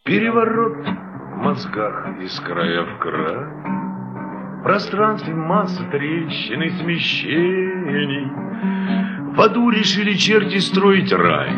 Переворот в мозгах из края в край, в пространстве масса трещин и смещений. В аду решили черти строить рай,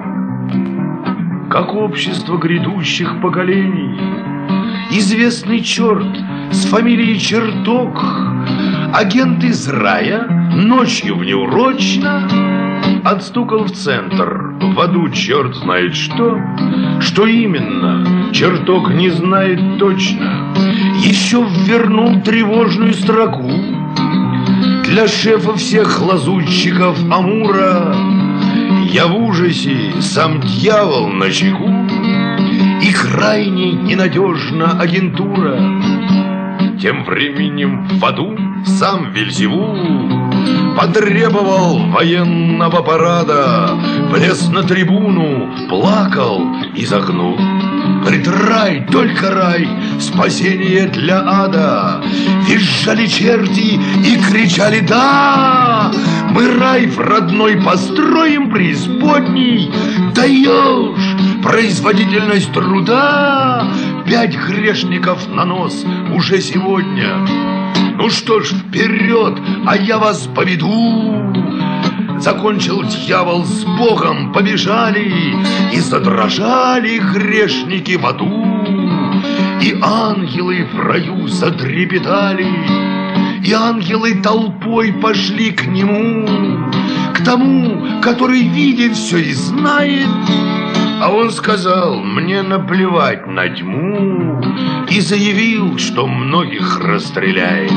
как общество грядущих поколений. Известный черт с фамилией Черток, агент из рая, ночью внеурочно отстукал в центр. В аду черт знает что именно, Черток не знает точно. Еще ввернул тревожную строку для шефа всех лазутчиков Амура. Я в ужасе, сам дьявол начеку, и крайне ненадежна агентура. Тем временем в аду сам Вельзевул потребовал военного парада, влез на трибуну, плакал и загнул. Говорит: рай, только рай, спасение для ада. Визжали черти и кричали: да, мы рай в родной построим преисподней. Даешь производительность труда, 5 грешников на нос уже сегодня. Ну что ж, вперед, а я вас поведу. Закончил дьявол с Богом, побежали, и задрожали грешники в аду. И ангелы в раю затрепетали, и ангелы толпой пошли к нему, к тому, который видит все и знает. А он сказал: мне наплевать на тьму, и заявил, что многих расстреляет.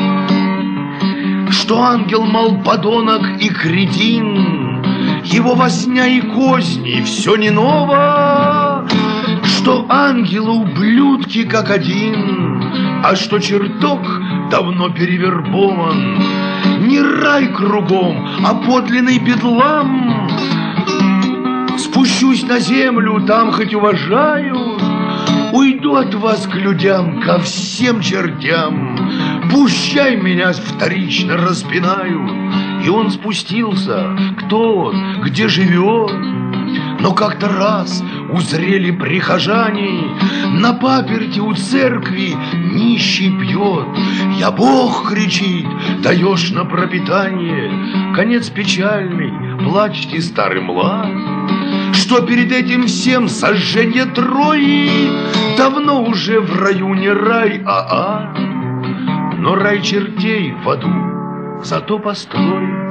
Что ангел, мол, подонок и кретин, его возня и козни все не ново. Что ангелы ублюдки как один, а что черток давно перевербован. Не рай кругом, а подлинный бедлам. Спущусь на землю, там хоть уважают, уйду от вас к людям, ко всем чертям. Пущай меня вторично распинают. И он спустился. Кто он? Где живет? Но как-то раз узрели прихожане, на паперти у церкви нищий пьет. Я Бог, кричит, даешь на пропитание. Конец печальный, плачьте, старый млад, что перед этим всем сожжение Трои. Давно уже в раю не рай, а ад. Но рай чертей в аду зато построен.